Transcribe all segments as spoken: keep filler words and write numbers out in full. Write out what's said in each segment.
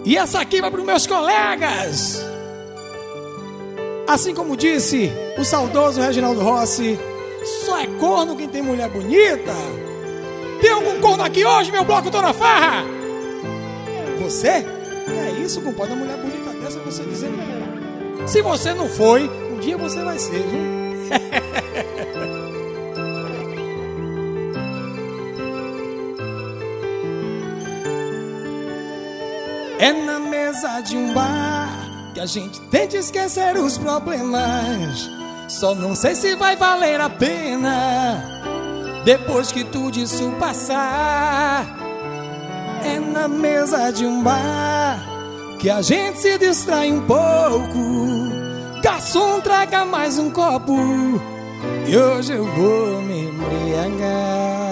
E essa aqui vai para os meus colegas. Assim como disse o saudoso Reginaldo Rossi, só é corno quem tem mulher bonita. Tem algum corno aqui hoje, meu bloco Tô na Farra? Você? É isso, compadre, uma mulher bonita dessa, você dizendo que... Se você não foi, um dia você vai ser, viu? É na mesa de um bar que a gente tenta esquecer os problemas. Só não sei se vai valer a pena depois que tudo isso passar. É na mesa de um bar que a gente se distrai um pouco. Garçom, traga mais um copo e hoje eu vou me embriagar.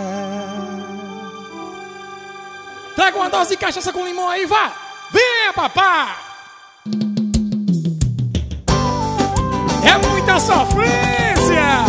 Traga uma dose de cachaça com limão aí, vá! Venha, papá! É muita sofrência!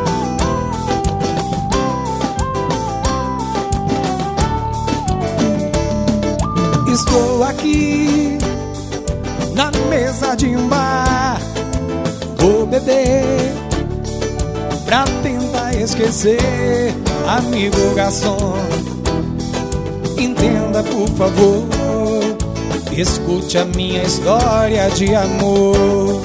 Estou aqui na mesa de um bar, vou beber pra tentar esquecer, amigo garçom. Entenda, por favor, escute a minha história de amor.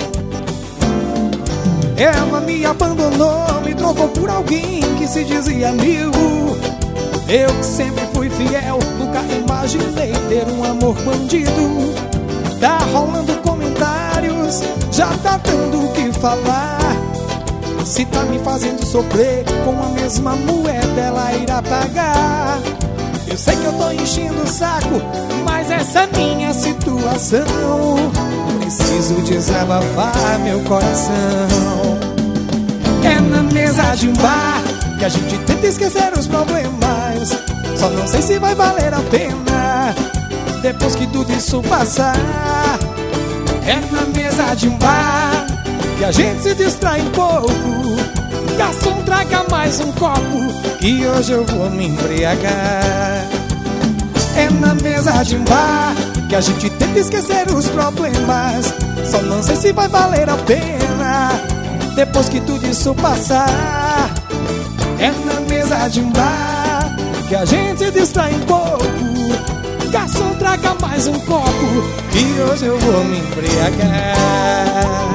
Ela me abandonou, me trocou por alguém que se dizia amigo. Eu que sempre fui fiel, nunca imaginei ter um amor bandido. Tá rolando comentários, já tá dando o que falar. Se tá me fazendo sofrer, com a mesma moeda ela irá pagar. Eu sei que eu tô enchendo o saco, mas essa é minha situação. Preciso desabafar meu coração. É na mesa de um bar que a gente tenta esquecer os problemas. Só não sei se vai valer a pena depois que tudo isso passar. É na mesa de um bar que a gente se distrai um pouco. Garçom, traga mais um copo que hoje eu vou me embriagar. É na mesa de um bar que a gente tenta esquecer os problemas. Só não sei se vai valer a pena depois que tudo isso passar. É na mesa de um bar que a gente se distrai um pouco. Garçom, traga mais um copo que hoje eu vou me embriagar.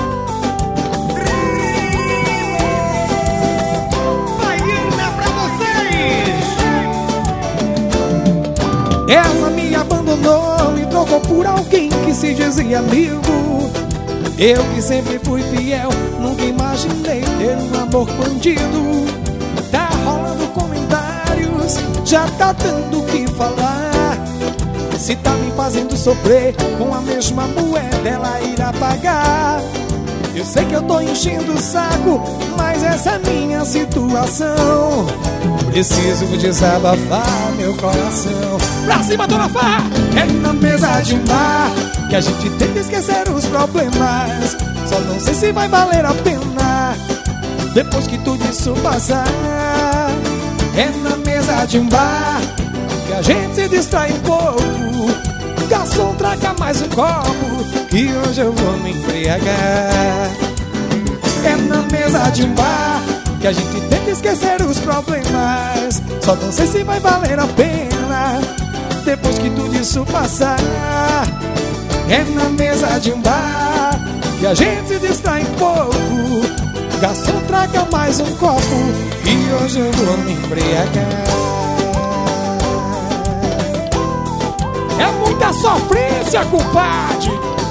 Ela me abandonou, me trocou por alguém que se dizia amigo. Eu que sempre fui fiel, nunca imaginei ter um amor bandido. Tá rolando comentários, já tá dando o que falar. Se tá me fazendo sofrer, com a mesma moeda ela irá pagar. Eu sei que eu tô enchendo o saco, mas essa é minha situação. Preciso desabafar meu coração. Pra cima, Tô na Farra! É na mesa de um bar que a gente tenta esquecer os problemas. Só não sei se vai valer a pena depois que tudo isso passar. É na mesa de um bar que a gente se distrai um pouco. Garçom, traga mais um copo que hoje eu vou me embriagar. É na mesa de um bar que a gente tenta esquecer os problemas. Só não sei se vai valer a pena depois que tudo isso passar. É na mesa de um bar que a gente se distrai um pouco. Garçom, traga mais um copo e hoje eu vou me embriagar. É muita sofrência, compadre.